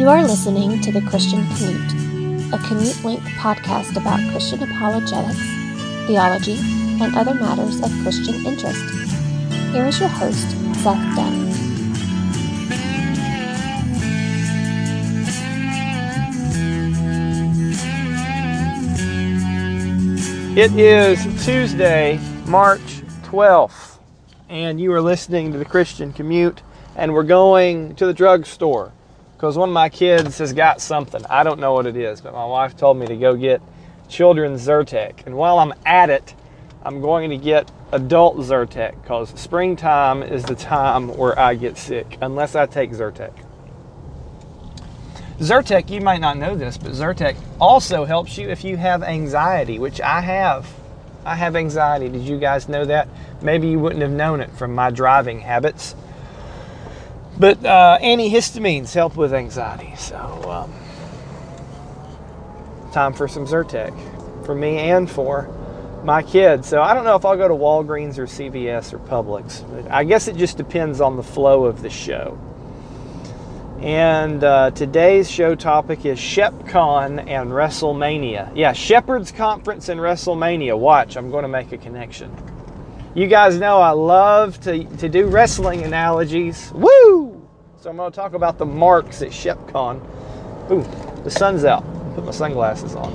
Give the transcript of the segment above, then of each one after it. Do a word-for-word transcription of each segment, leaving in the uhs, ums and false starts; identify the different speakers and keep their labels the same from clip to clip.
Speaker 1: You are listening to The Christian Commute, a commute-length podcast about Christian apologetics, theology, and other matters of Christian interest. Here is your host, Seth Dunn.
Speaker 2: It is Tuesday, March twelfth, and you are listening to The Christian Commute, and we're going to the drugstore because one of my kids has got something. I don't know what it is, but my wife told me to go get children's Zyrtec. And while I'm at it, I'm going to get adult Zyrtec because springtime is the time where I get sick, unless I take Zyrtec. Zyrtec, you might not know this, but Zyrtec also helps you if you have anxiety, which I have. I have anxiety. Did you guys know that? Maybe you wouldn't have known it from my driving habits. But uh, antihistamines help with anxiety, so um, time for some Zyrtec for me and for my kids. So I don't know if I'll go to Walgreens or C V S or Publix, but I guess it just depends on the flow of the show. And uh, today's show topic is ShepCon and WrestleMania. Yeah, Shepherd's Conference and WrestleMania. Watch, I'm going to make a connection. You guys know I love to, to do wrestling analogies. Woo! So I'm going to talk about the marks at ShepCon. Ooh, the sun's out. Put my sunglasses on.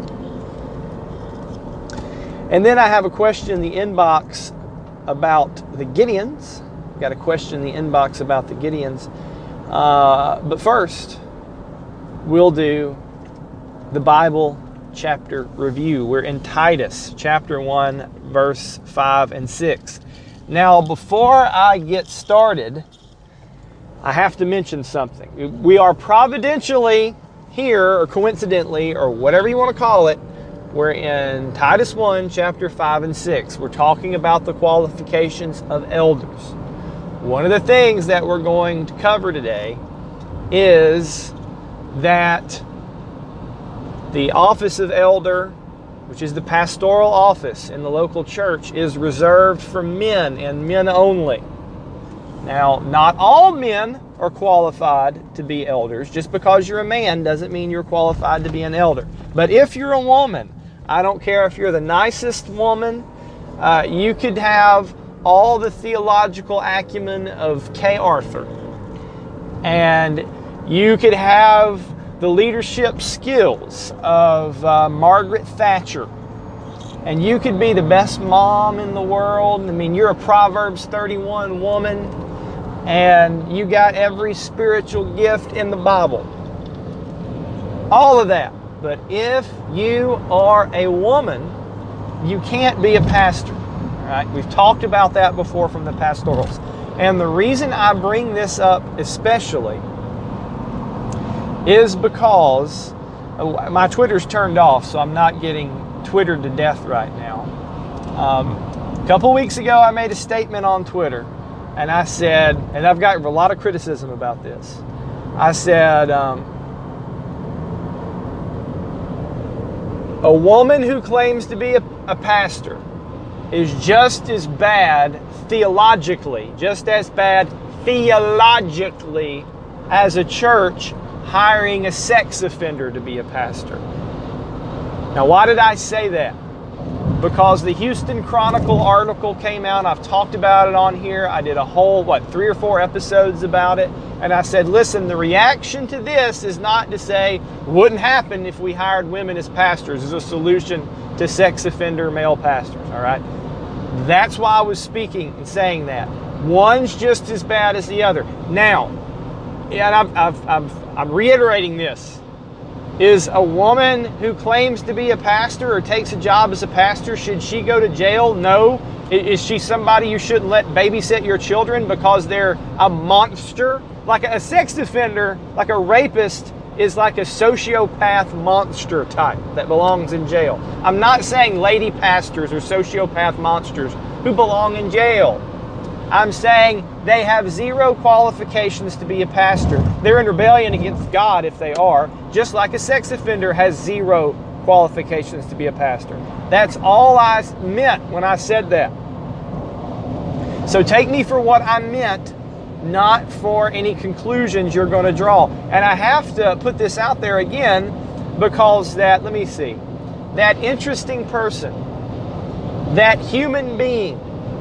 Speaker 2: And then I have a question in the inbox about the Gideons. Got a question in the inbox about the Gideons. Uh, but first, we'll do the Bible chapter review. We're in Titus chapter one, verse five and six. Now, before I get started, I have to mention something. We are providentially here, or coincidentally, or whatever you want to call it, we're in Titus one, chapter five and six. We're talking about the qualifications of elders. One of the things that we're going to cover today is that the office of elder, which is the pastoral office in the local church, is reserved for men and men only. Now, not all men are qualified to be elders. Just because you're a man doesn't mean you're qualified to be an elder. But if you're a woman, I don't care if you're the nicest woman, uh, you could have all the theological acumen of Kay Arthur. And you could have the leadership skills of uh, Margaret Thatcher. And you could be the best mom in the world. I mean, you're a Proverbs thirty-one woman. And you got every spiritual gift in the Bible. All of that. But if you are a woman, you can't be a pastor. All right? We've talked about that before from the pastorals. And the reason I bring this up especially is because my Twitter's turned off, so I'm not getting Twittered to death right now. Um, a couple weeks ago, I made a statement on Twitter, and I said, and I've got a lot of criticism about this. I said, um, a woman who claims to be a, a pastor is just as bad theologically, just as bad theologically as a church hiring a sex offender to be a pastor. Now, why did I say that? Because the Houston Chronicle article came out. I've talked about it on here. I did a whole, what, three or four episodes about it. And I said, listen, the reaction to this is not to say, wouldn't happen if we hired women as pastors as a solution to sex offender male pastors, all right? That's why I was speaking and saying that. One's just as bad as the other. Now, and I've, I've, I've, I'm reiterating this. Is a woman who claims to be a pastor or takes a job as a pastor, should she go to jail? No. Is she somebody you shouldn't let babysit your children because they're a monster? Like a sex offender, like a rapist, is like a sociopath monster type that belongs in jail. I'm not saying lady pastors are sociopath monsters who belong in jail. I'm saying they have zero qualifications to be a pastor. They're in rebellion against God if they are, just like a sex offender has zero qualifications to be a pastor. That's all I meant when I said that. So take me for what I meant, not for any conclusions you're going to draw. And I have to put this out there again because that, let me see, that interesting person, that human being,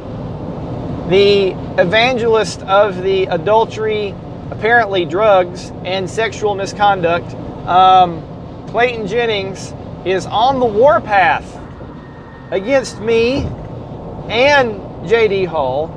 Speaker 2: the evangelist of the adultery, apparently drugs, and sexual misconduct, um, Clayton Jennings, is on the warpath against me and J D Hall,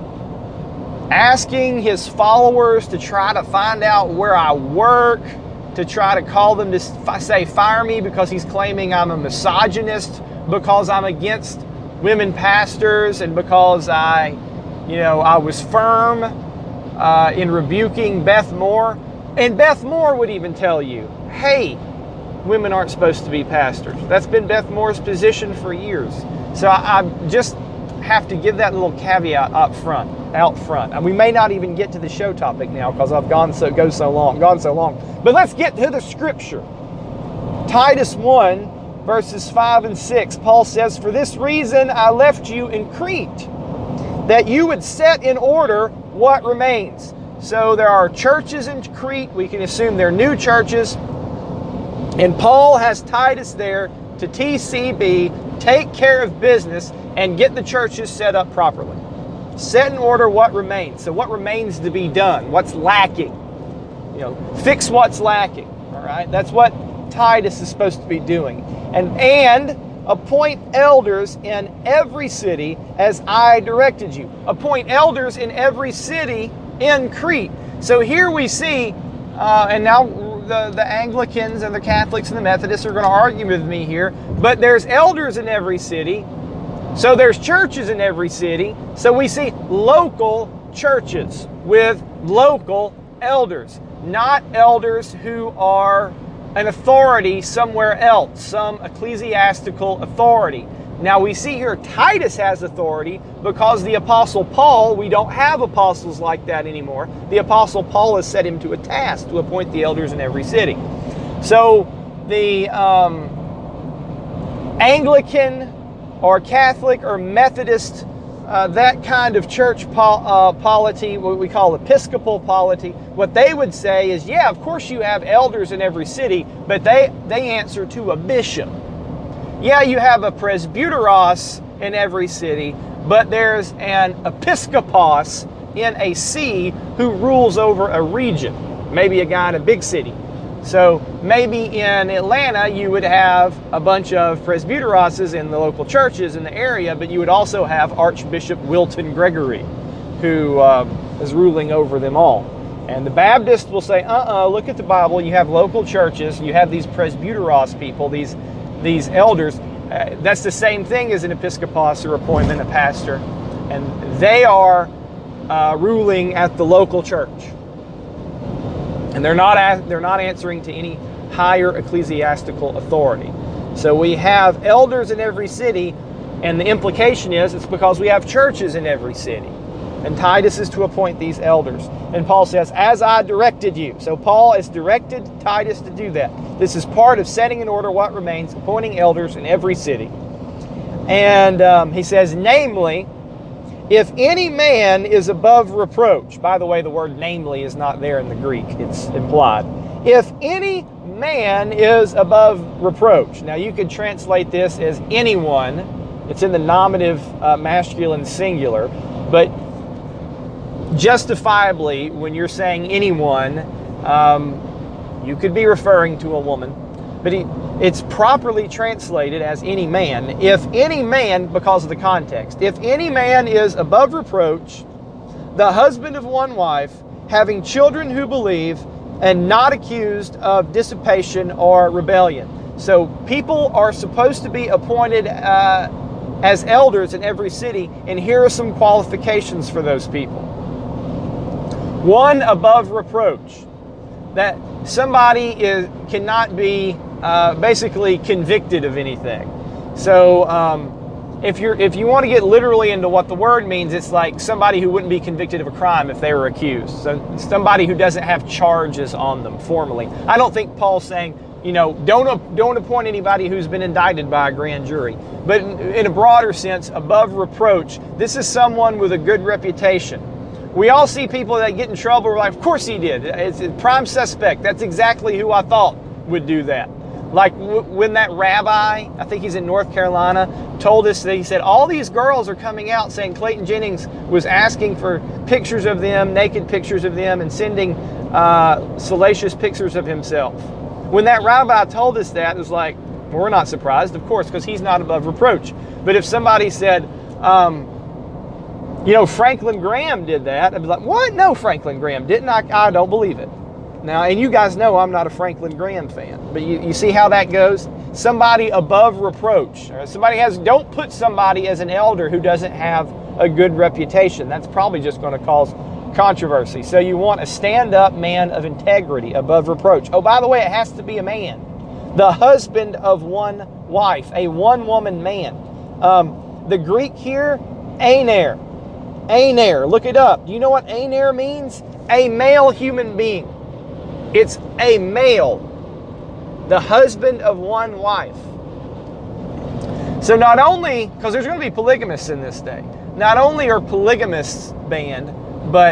Speaker 2: asking his followers to try to find out where I work, to try to call them to say fire me because he's claiming I'm a misogynist, because I'm against women pastors, and because I, you know, I was firm uh, in rebuking Beth Moore. And Beth Moore would even tell you, hey, women aren't supposed to be pastors. That's been Beth Moore's position for years. So I, I just have to give that little caveat up front, out front. And we may not even get to the show topic now because I've gone so go so long, gone so long. But let's get to the scripture. Titus one, verses five and six. Paul says, "For this reason I left you in Crete, that you would set in order what remains." So there are churches in Crete. We can assume they're new churches. And Paul has Titus there to T C B, take care of business, and get the churches set up properly. Set in order what remains. So what remains to be done? What's lacking? You know, fix what's lacking. All right? That's what Titus is supposed to be doing. And, and appoint elders in every city as I directed you. Appoint elders in every city in Crete. So here we see, uh, and now the, the Anglicans and the Catholics and the Methodists are going to argue with me here, but there's elders in every city. So there's churches in every city. So we see local churches with local elders, not elders who are an authority somewhere else, some ecclesiastical authority. Now we see here Titus has authority because the Apostle Paul, we don't have apostles like that anymore. The Apostle Paul has set him to a task to appoint the elders in every city. So the um, Anglican or Catholic or Methodist, uh, that kind of church pol- uh, polity, what we call Episcopal polity, what they would say is, yeah, of course you have elders in every city, but they, they answer to a bishop. Yeah, you have a presbyteros in every city, but there's an episkopos in a see who rules over a region, maybe a guy in a big city. So maybe in Atlanta you would have a bunch of presbyteroses in the local churches in the area, but you would also have Archbishop Wilton Gregory, who uh, is ruling over them all. And the Baptist will say, uh-uh, look at the Bible, you have local churches, you have these presbyteros people, these these elders. Uh, that's the same thing as an episkopos or appointment, a pastor. And they are uh, ruling at the local church. And they're not a- they're not answering to any higher ecclesiastical authority. So we have elders in every city, and the implication is it's because we have churches in every city. And Titus is to appoint these elders. And Paul says, as I directed you. So Paul has directed Titus to do that. This is part of setting in order what remains, appointing elders in every city. And um, he says, namely, if any man is above reproach. By the way, the word namely is not there in the Greek. It's implied. If any man is above reproach. Now you could translate this as anyone. It's in the nominative uh, masculine singular. But justifiably, when you're saying anyone, um, you could be referring to a woman, but he, it's properly translated as any man. If any man, because of the context, if any man is above reproach, the husband of one wife, having children who believe, and not accused of dissipation or rebellion. So people are supposed to be appointed uh, as elders in every city, and here are some qualifications for those people. One, above reproach. That somebody is cannot be uh, basically convicted of anything. So um, if you're if you want to get literally into what the word means, it's like somebody who wouldn't be convicted of a crime if they were accused. So somebody who doesn't have charges on them formally. I don't think Paul's saying, you know, don't don't appoint anybody who's been indicted by a grand jury. But in, in a broader sense, above reproach, this is someone with a good reputation, we all see people that get in trouble. We're like, of course he did. It's a prime suspect. That's exactly who I thought would do that. Like w- when that rabbi, I think he's in North Carolina, told us that he said, all these girls are coming out saying Clayton Jennings was asking for pictures of them, naked pictures of them, and sending uh, salacious pictures of himself. When that rabbi told us that, it was like, well, we're not surprised, of course, because he's not above reproach. But if somebody said, um, you know, Franklin Graham did that, I'd be like, what? No, Franklin Graham didn't. I, I don't believe it. Now, and you guys know I'm not a Franklin Graham fan, but you, you see how that goes? Somebody above reproach. Or somebody has, don't put somebody as an elder who doesn't have a good reputation. That's probably just going to cause controversy. So you want a stand-up man of integrity above reproach. Oh, by the way, it has to be a man. The husband of one wife, a one-woman man. Um, the Greek here, aner. Aner, look it up. Do you know what aner means? A male human being. It's a male, the husband of one wife. So not only, because there's going to be polygamists in this day, not only are polygamists banned, but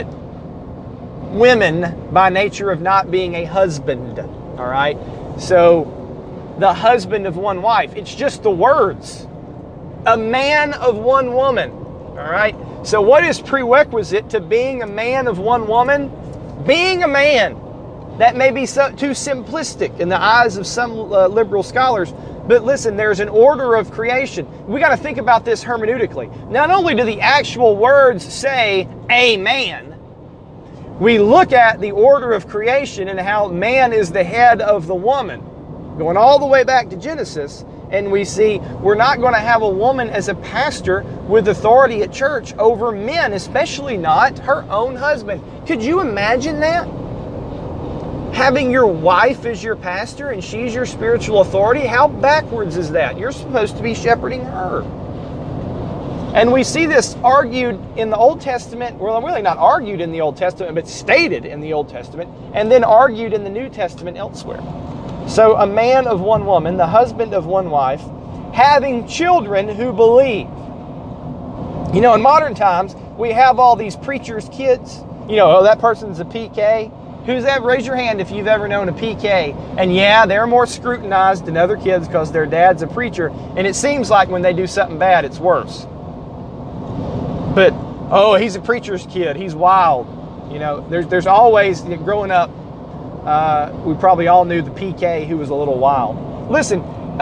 Speaker 2: women by nature of not being a husband, all right? So the husband of one wife, it's just the words. A man of one woman, all right? So what is prerequisite to being a man of one woman? Being a man. That may be so, too simplistic in the eyes of some uh, liberal scholars, but listen, there's an order of creation. We got to think about this hermeneutically. Not only do the actual words say a man, we look at the order of creation and how man is the head of the woman, going all the way back to Genesis, and we see we're not going to have a woman as a pastor with authority at church over men, especially not her own husband. Could you imagine that? Having your wife as your pastor and she's your spiritual authority? How backwards is that? You're supposed to be shepherding her. And we see this argued in the Old Testament, well, really not argued in the Old Testament, but stated in the Old Testament, and then argued in the New Testament elsewhere. So a man of one woman, the husband of one wife, having children who believe. You know, in modern times, we have all these preachers' kids. You know, oh, that person's a P K. Who's that? Raise your hand if you've ever known a P K. And yeah, they're more scrutinized than other kids because their dad's a preacher. And it seems like when they do something bad, it's worse. But, oh, he's a preacher's kid. He's wild. You know, there's, there's always, you know, growing up, uh, we probably all knew the P K who was a little wild. Listen,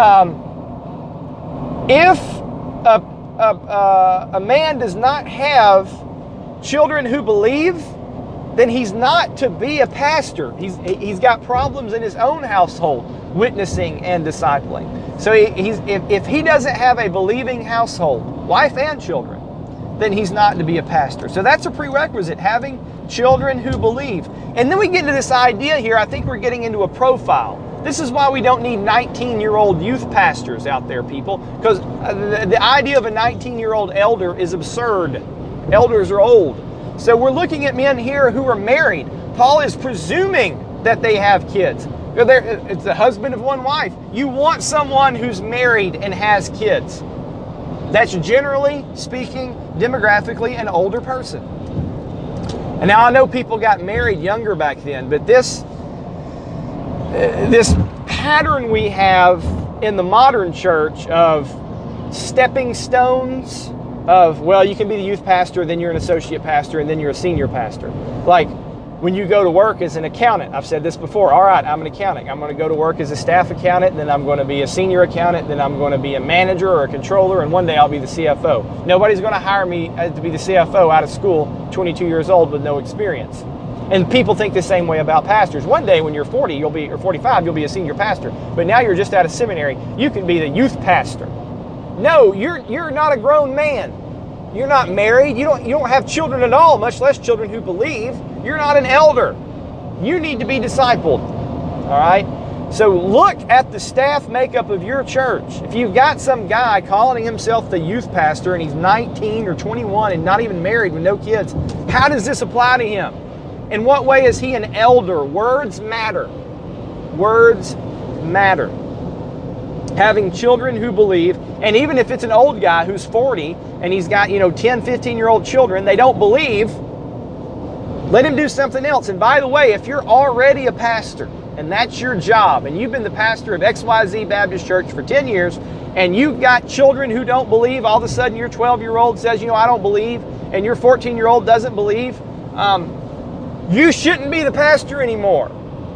Speaker 2: um, if a, a, a man does not have children who believe, then he's not to be a pastor. He's he's got problems in his own household, witnessing and discipling. So he, he's if, if he doesn't have a believing household, wife and children, then he's not to be a pastor. So that's a prerequisite, having children who believe. And then we get into this idea here, I think we're getting into a profile. This is why we don't need nineteen-year-old youth pastors out there, people, because the, the idea of a nineteen-year-old elder is absurd. Elders are old. So we're looking at men here who are married. Paul is presuming that they have kids. It's the husband of one wife. You want someone who's married and has kids. That's generally speaking, demographically, an older person. And now I know people got married younger back then, but this, uh, this pattern we have in the modern church of stepping stones, of, well, you can be the youth pastor, then you're an associate pastor, and then you're a senior pastor. Like when you go to work as an accountant, I've said this before, all right, I'm an accountant. I'm going to go to work as a staff accountant, then I'm going to be a senior accountant, then I'm going to be a manager or a controller, and one day I'll be the C F O. Nobody's going to hire me to be the C F O out of school, twenty-two years old with no experience. And people think the same way about pastors. One day when you're forty, you'll be, or forty-five, you'll be a senior pastor. But now you're just out of seminary, you can be the youth pastor. No, you're you're not a grown man. You're not married. You don't you don't have children at all, much less children who believe. You're not an elder. You need to be discipled. All right? So look at the staff makeup of your church. If you've got some guy calling himself the youth pastor and he's nineteen or twenty-one and not even married with no kids, how does this apply to him? In what way is he an elder? Words matter. Words matter. Having children who believe, and even if it's an old guy who's forty and he's got, you know, ten, fifteen-year-old children, they don't believe, Let him do something else. And by the way, if you're already a pastor and that's your job, and you've been the pastor of X Y Z Baptist Church for ten years, and you've got children who don't believe, all of a sudden your twelve-year-old says, you know, I don't believe, and your fourteen-year-old doesn't believe, um, you shouldn't be the pastor anymore.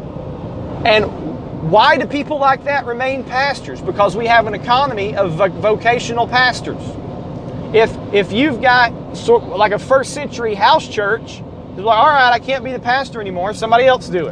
Speaker 2: And why do people like that remain pastors? Because we have an economy of vocational pastors. If if you've got sort of like a first century house church, it's like, all right, I can't be the pastor anymore. Somebody else do it.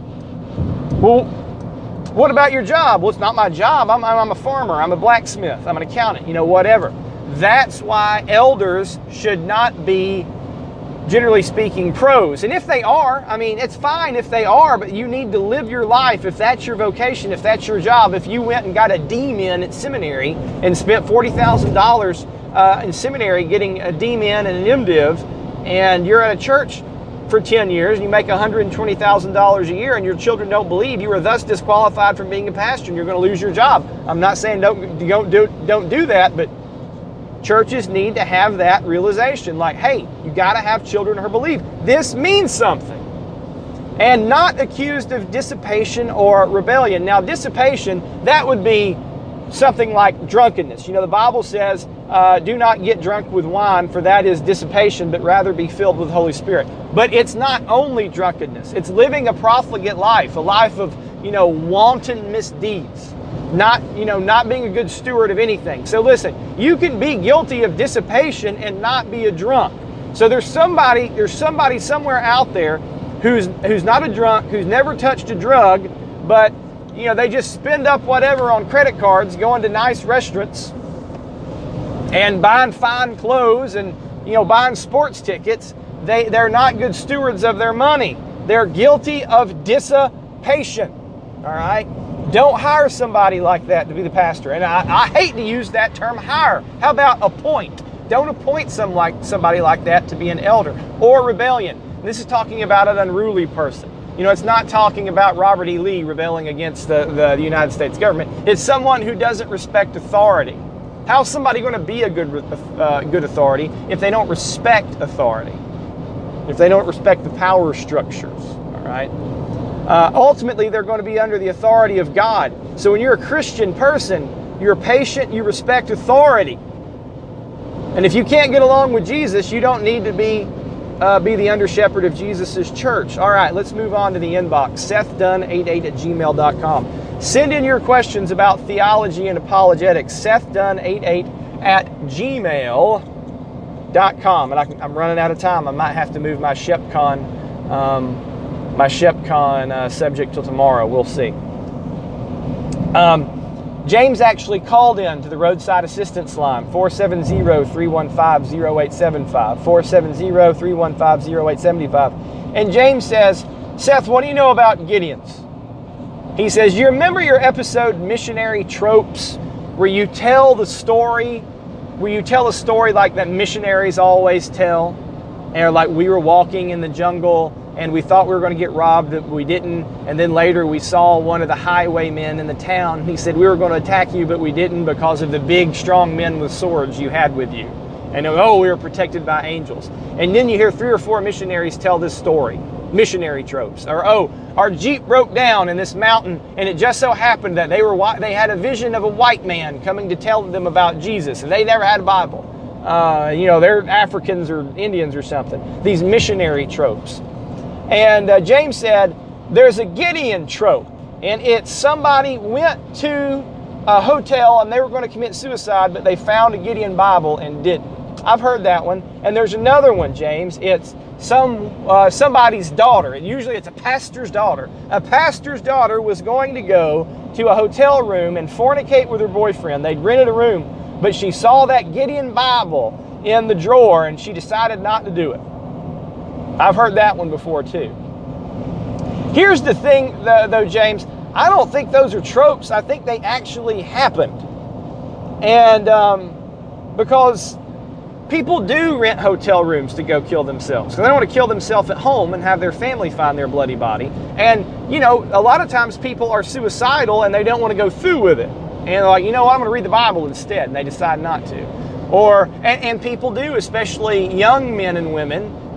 Speaker 2: Well, what about your job? Well, it's not my job. I'm, I'm a farmer. I'm a blacksmith. I'm an accountant. You know, whatever. That's why elders should not be, generally speaking, pros. And if they are, I mean, it's fine if they are, but you need to live your life. If that's your vocation, if that's your job, if you went and got a D-Min at seminary and spent forty thousand dollars uh, in seminary getting a D-Min and an MDiv, and you're at a church for ten years and you make one hundred twenty thousand dollars a year and your children don't believe, you are thus disqualified from being a pastor and you're going to lose your job. I'm not saying don't, don't, do, don't do that, but churches need to have that realization. Like, hey, you got to have children who believe. This means something. And not accused of dissipation or rebellion. Now, dissipation, that would be something like drunkenness. You know, the Bible says, uh, do not get drunk with wine, for that is dissipation, but rather be filled with the Holy Spirit. But it's not only drunkenness. It's living a profligate life, a life of, you know, wanton misdeeds. Not, you know, not being a good steward of anything. So listen, you can be guilty of dissipation and not be a drunk. So there's somebody, there's somebody somewhere out there who's who's not a drunk, who's never touched a drug, but you know, they just spend up whatever on credit cards, going to nice restaurants and buying fine clothes and, you know, buying sports tickets. They, they're not good stewards of their money. They're guilty of dissipation. All right? Don't hire somebody like that to be the pastor. And I, I hate to use that term, hire. How about appoint? Don't appoint some like somebody like that to be an elder. Or rebellion. This is talking about an unruly person. You know, it's not talking about Robert E. Lee rebelling against the, the, the United States government. It's someone who doesn't respect authority. How's somebody going to be a good, uh, good authority if they don't respect authority? If they don't respect the power structures, all right? Uh, ultimately, they're going to be under the authority of God. So when you're a Christian person, you're patient, you respect authority. And if you can't get along with Jesus, you don't need to be Uh, be the under shepherd of Jesus' church. All right, let's move on to the inbox. Seth Dunn eighty-eight at gmail dot com. Send in your questions about theology and apologetics. Seth Dunn eighty-eight at gmail dot com. And I can, I'm running out of time. I might have to move my ShepCon, um, my ShepCon uh, subject till tomorrow. We'll see. Um, James actually called in to the roadside assistance line, four seven zero, three one five, zero eight seven five, four seven zero, three one five, zero eight seven five. And James says, Seth, what do you know about Gideons? He says, you remember your episode, Missionary Tropes, where you tell the story, where you tell a story like that missionaries always tell, and like we were walking in the jungle and we thought we were going to get robbed, but we didn't. And then later we saw one of the highwaymen in the town. And he said, we were going to attack you, but we didn't because of the big, strong men with swords you had with you. And oh, we were protected by angels. And then you hear three or four missionaries tell this story, missionary tropes. Or, oh, our Jeep broke down in this mountain, and it just so happened that they were they had a vision of a white man coming to tell them about Jesus, and they never had a Bible. Uh, you know, they're Africans or Indians or something. These missionary tropes. And uh, James said, there's a Gideon trope, and it's somebody went to a hotel and they were going to commit suicide, but they found a Gideon Bible and didn't. I've heard that one. And there's another one, James. It's some uh, somebody's daughter. Usually it's a pastor's daughter. A pastor's daughter was going to go to a hotel room and fornicate with her boyfriend. They'd rented a room, but she saw that Gideon Bible in the drawer and she decided not to do it. I've heard that one before too. Here's the thing though, James, I don't think those are tropes. I think they actually happened. And um, because people do rent hotel rooms to go kill themselves. Because they don't want to kill themselves at home and have their family find their bloody body. And, you know, a lot of times people are suicidal and they don't want to go through with it. And they're like, you know what, I'm going to read the Bible instead. And they decide not to. Or, and, and people do, especially young men and women,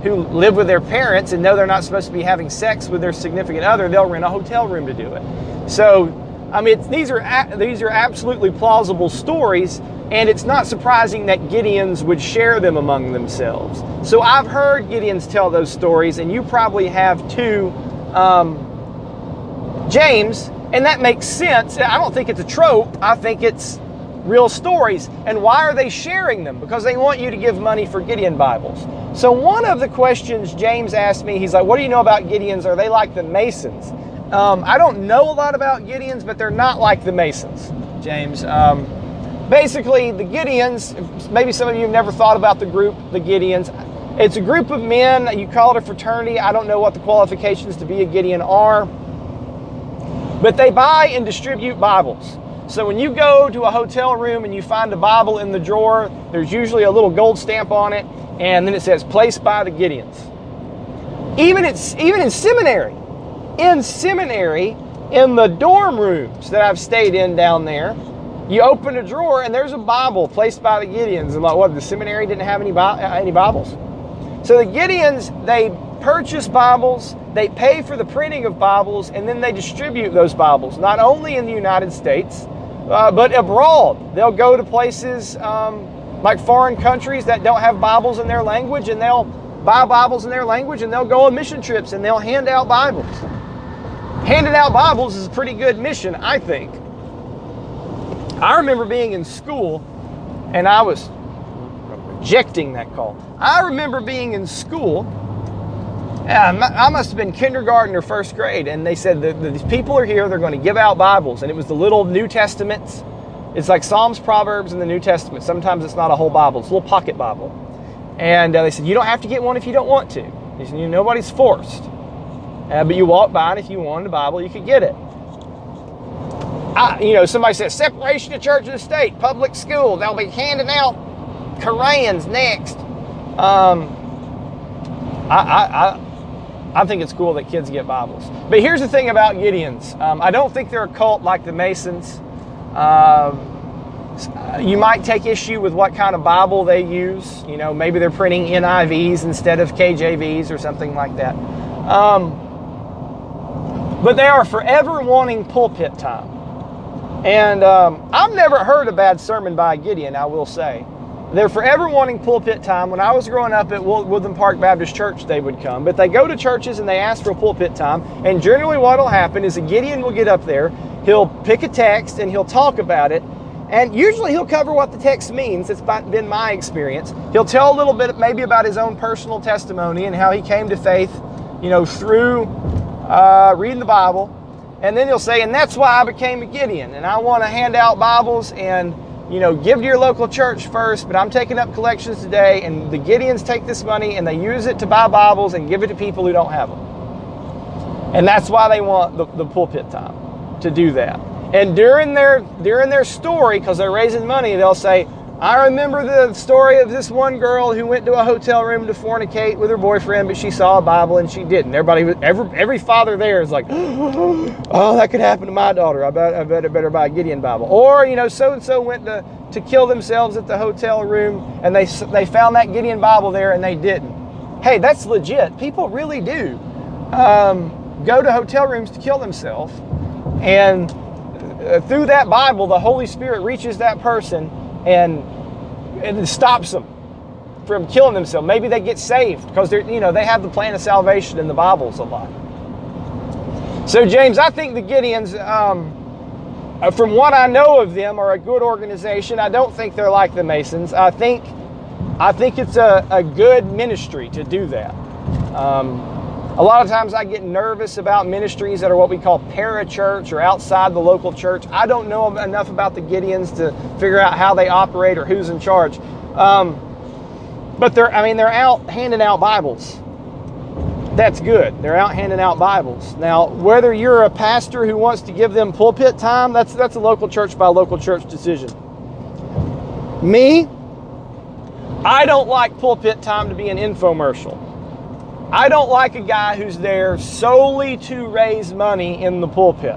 Speaker 2: who live with their parents and know they're not supposed to be having sex with their significant other, they'll rent a hotel room to do it. So, I mean, it's, these are these are absolutely plausible stories, and it's not surprising that Gideons would share them among themselves. So I've heard Gideons tell those stories, and you probably have too, um, James, and that makes sense. I don't think it's a trope. I think it's real stories. And why are they sharing them? Because they want you to give money for Gideon Bibles. So one of the questions James asked me, he's like, what do you know about Gideons? Are they like the Masons? Um, I don't know a lot about Gideons, but they're not like the Masons, James. Um, basically, the Gideons, maybe some of you have never thought about the group, the Gideons. It's a group of men. You call it a fraternity. I don't know what the qualifications to be a Gideon are. But they buy and distribute Bibles. So when you go to a hotel room and you find a Bible in the drawer, there's usually a little gold stamp on it, and then it says, placed by the Gideons. Even, it's, even in seminary, in seminary, in the dorm rooms that I've stayed in down there, you open a drawer and there's a Bible placed by the Gideons. And like, what, the seminary didn't have any, any Bibles? So the Gideons, they purchase Bibles, they pay for the printing of Bibles, and then they distribute those Bibles, not only in the United States, uh, but abroad. They'll go to places um, like foreign countries that don't have Bibles in their language, and they'll buy Bibles in their language, and they'll go on mission trips, and they'll hand out Bibles. Handing out Bibles is a pretty good mission, I think. I remember being in school, and I was rejecting that call. I remember being in school, and I must have been kindergarten or first grade, and they said that these people are here, they're going to give out Bibles, and it was the little New Testaments. It's like Psalms, Proverbs, and the New Testament. Sometimes it's not a whole Bible, it's a little pocket Bible. And uh, they said, you don't have to get one if you don't want to. They said, nobody's forced. Uh, but you walk by, and if you wanted a Bible, you could get it. I, you know, somebody says, separation of church and the state, public school, they'll be handing out Korans next. Um, I, I, I, I think it's cool that kids get Bibles. But here's the thing about Gideons. Um, I don't think they're a cult like the Masons. Um, you might take issue with what kind of Bible they use. You know, maybe they're printing N I Vs instead of K J Vs or something like that. Um, but they are forever wanting pulpit time. And um, I've never heard a bad sermon by a Gideon, I will say. They're forever wanting pulpit time. When I was growing up at Woodland Park Baptist Church, they would come. But they go to churches and they ask for a pulpit time. And generally what will happen is a Gideon will get up there, he'll pick a text and he'll talk about it. And usually he'll cover what the text means. It's been my experience. He'll tell a little bit maybe about his own personal testimony and how he came to faith, you know, through uh, reading the Bible. And then he'll say, and that's why I became a Gideon. And I want to hand out Bibles and, you know, give to your local church first, but I'm taking up collections today, and the Gideons take this money and they use it to buy Bibles and give it to people who don't have them. And that's why they want the, the pulpit time, to do that. And during their during their story, because they're raising money, they'll say, I remember the story of this one girl who went to a hotel room to fornicate with her boyfriend, but she saw a Bible and she didn't. Everybody, every every father there is like, oh, that could happen to my daughter. I bet I better better buy a Gideon Bible. Or, you know, so and so went to to kill themselves at the hotel room, and they they found that Gideon Bible there and they didn't. Hey, that's legit. People really do um, go to hotel rooms to kill themselves, and uh, through that Bible, the Holy Spirit reaches that person and and it stops them from killing themselves. Maybe they get saved because they're, you know, they have the plan of salvation in the Bibles a lot. So, James, I think the Gideons, um, from what I know of them, are a good organization. I don't think they're like the Masons. I think, I think it's a, a good ministry to do that. Um, a lot of times I get nervous about ministries that are what we call parachurch or outside the local church. I don't know enough about the Gideons to figure out how they operate or who's in charge. Um, but they're, I mean, they're out handing out Bibles. That's good. They're out handing out Bibles. Now, whether you're a pastor who wants to give them pulpit time, that's that's a local church by local church decision. Me, I don't like pulpit time to be an infomercial. I don't like a guy who's there solely to raise money in the pulpit.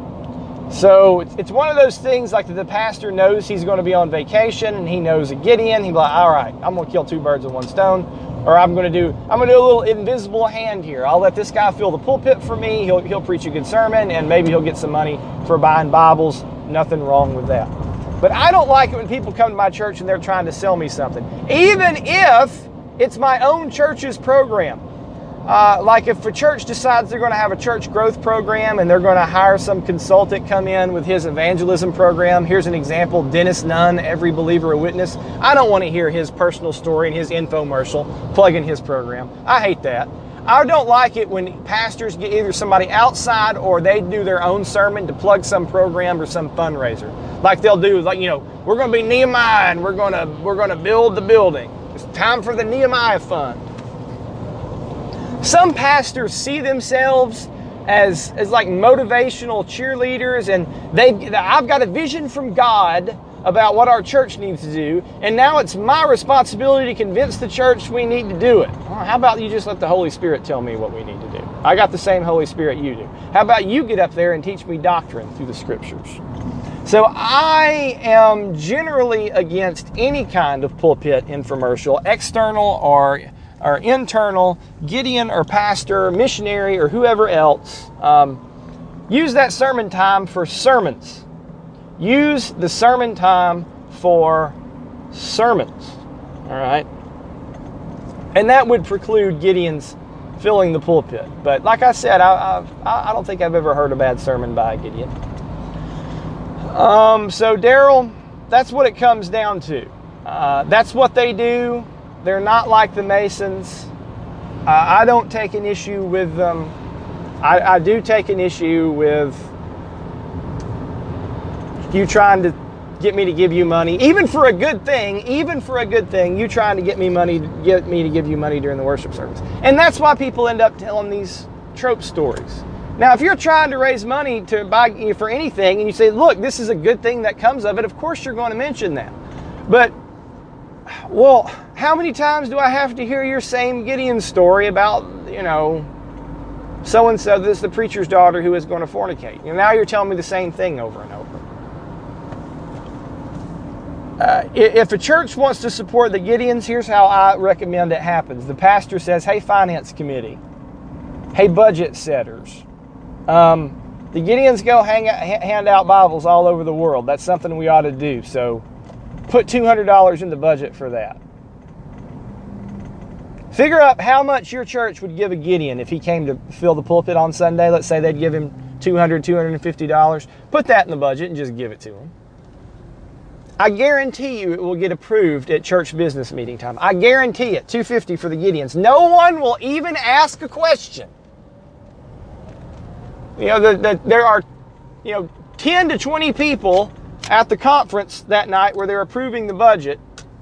Speaker 2: So it's, it's one of those things like that the pastor knows he's going to be on vacation and he knows a Gideon. He's like, all right, I'm going to kill two birds with one stone. Or I'm going to do I'm going to do a little invisible hand here. I'll let this guy fill the pulpit for me. He'll he'll preach a good sermon, and maybe he'll get some money for buying Bibles. Nothing wrong with that. But I don't like it when people come to my church and they're trying to sell me something, even if it's my own church's program. Uh, like if a church decides they're going to have a church growth program and they're going to hire some consultant come in with his evangelism program. Here's an example, Dennis Nunn, Every Believer a Witness. I don't want to hear his personal story and his infomercial plugging his program. I hate that. I don't like it when pastors get either somebody outside or they do their own sermon to plug some program or some fundraiser. Like they'll do, like, you know, we're going to be Nehemiah and we're going to we're going to build the building. It's time for the Nehemiah Fund. Some pastors see themselves as, as like motivational cheerleaders, and they I've got a vision from God about what our church needs to do, and now it's my responsibility to convince the church we need to do it. Well, how about you just let the Holy Spirit tell me what we need to do? I got the same Holy Spirit you do. How about you get up there and teach me doctrine through the Scriptures? So I am generally against any kind of pulpit infomercial, external or or internal, Gideon or pastor, missionary, or whoever else. Um, use that sermon time for sermons. Use the sermon time for sermons. All right? And that would preclude Gideon's filling the pulpit. But like I said, I, I, I don't think I've ever heard a bad sermon by Gideon. Um, so Daryl, that's what it comes down to. Uh, that's what they do. They're not like the Masons. Uh, I don't take an issue with them. I, I do take an issue with you trying to get me to give you money, even for a good thing, even for a good thing, you trying to get me money, get me to give you money during the worship service. And that's why people end up telling these trope stories. Now, if you're trying to raise money to buy you for anything and you say, look, this is a good thing that comes of it, of course you're going to mention that. But, well, how many times do I have to hear your same Gideon story about, you know, so-and-so, this is the preacher's daughter who is going to fornicate? And now you're telling me the same thing over and over. Uh, if a church wants to support the Gideons, here's how I recommend it happens. The pastor says, hey, finance committee. Hey, budget setters. Um, the Gideons go hang out, hand out Bibles all over the world. That's something we ought to do. So put two hundred dollars in the budget for that. Figure out how much your church would give a Gideon if he came to fill the pulpit on Sunday. Let's say they'd give him two hundred dollars, two hundred fifty dollars. Put that in the budget and just give it to him. I guarantee you it will get approved at church business meeting time. I guarantee it. two hundred fifty dollars for the Gideons. No one will even ask a question. You know, the, the, there are, you know, ten to twenty people at the conference that night where they're approving the budget.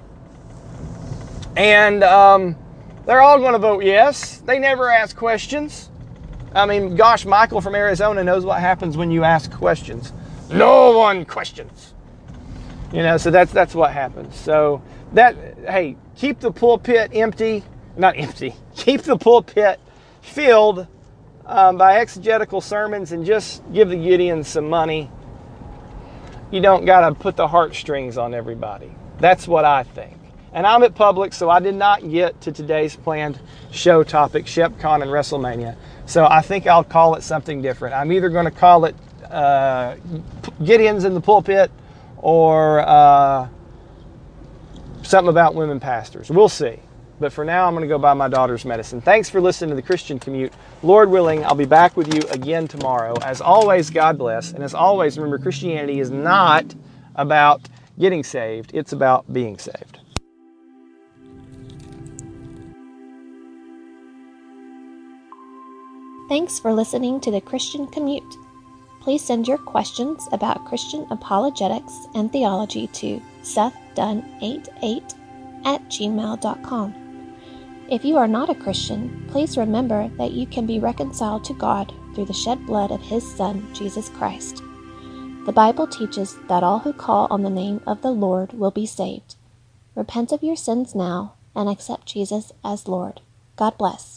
Speaker 2: And um, they're all going to vote yes. They never ask questions. I mean, gosh, Michael from Arizona knows what happens when you ask questions. No one questions. You know, so that's that's what happens. So that, hey, keep the pulpit empty, not empty, keep the pulpit filled um, by exegetical sermons and just give the Gideons some money. You don't got to put the heartstrings on everybody. That's what I think. And I'm at Publix, so I did not get to today's planned show topic, ShepCon and WrestleMania. So I think I'll call it something different. I'm either going to call it uh, Gideons in the pulpit or uh, something about women pastors. We'll see. But for now, I'm going to go buy my daughter's medicine. Thanks for listening to The Christian Commute. Lord willing, I'll be back with you again tomorrow. As always, God bless. And as always, remember, Christianity is not about getting saved. It's about being saved.
Speaker 1: Thanks for listening to The Christian Commute. Please send your questions about Christian apologetics and theology to seth dunn eighty-eight at gmail dot com. If you are not a Christian, please remember that you can be reconciled to God through the shed blood of His Son, Jesus Christ. The Bible teaches that all who call on the name of the Lord will be saved. Repent of your sins now and accept Jesus as Lord. God bless.